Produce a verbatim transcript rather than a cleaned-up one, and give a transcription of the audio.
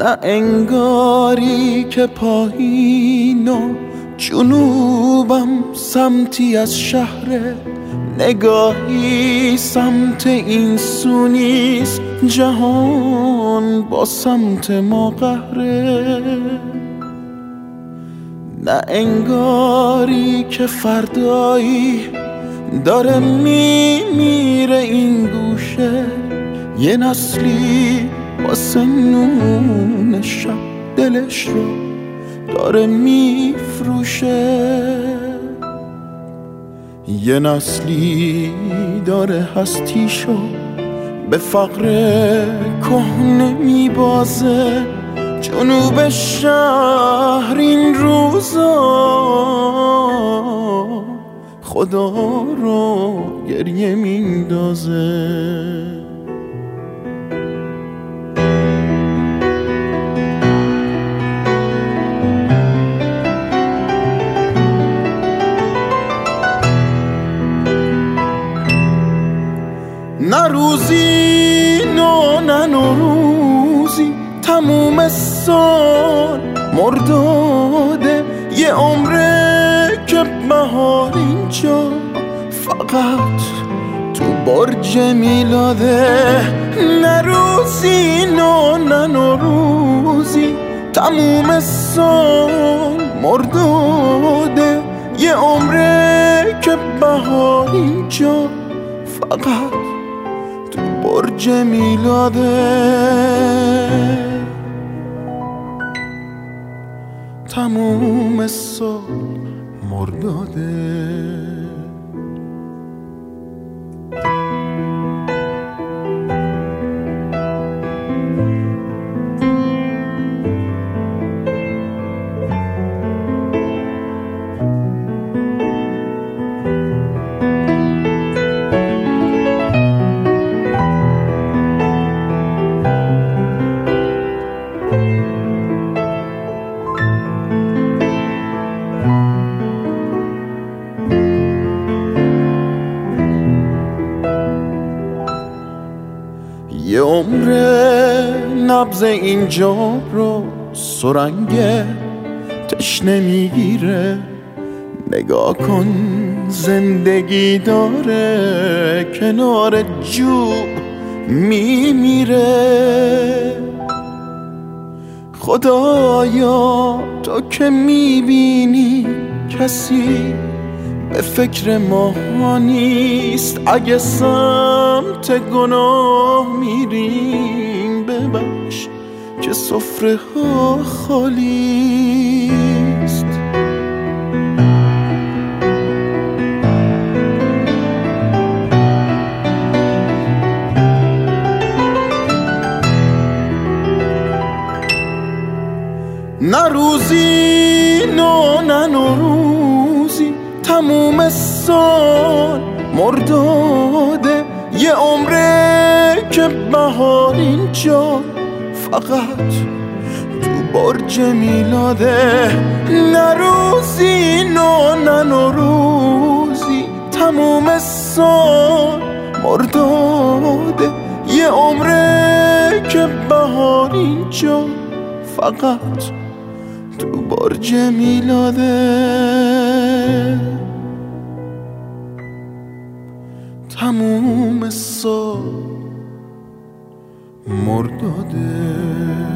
نه انگاری که پایین و جنوبم سمتی از شهر، نگاهی سمت این سو نیست، جهان با سمت ما قهره. نه انگاری که فردایی داره میمیره این گوشه، یه نسلی واسه نون شب دلش رو داره میفروشه، یه نسلی داره هستیشو به فقر کهنه میبازه. جنوب شهر این روزا خدا رو گریه میندازه. نه روزی نه نه نوروزی، تموم سال مرداده، یه عمره که بهار اینجا فقط تو برج میلاده. نه روزی نه نه نوروزی، تموم سال مرداده، یه عمره که بهار اینجا فقط تو برج میلاده. تموم سال مرداده. یه عمره نبض اینجا رو سرنگ تشنه میگیره، نگاه کن زندگی داره کنار جو میمیره. خدایا تو که میبینی کسی به فکر ما نیست، اگه سمت گناه میریم ببخش که سفره ها خالیست. نه روزی نه نه نوروزی، تموم سال مرداده، یه عمره که بهار اینجا فقط تو برج میلاده. نه روزی نه نه نوروزی، تموم سال مرداده، یه عمره که بهار اینجا فقط تو برج میلاده. تموم سال مرداده.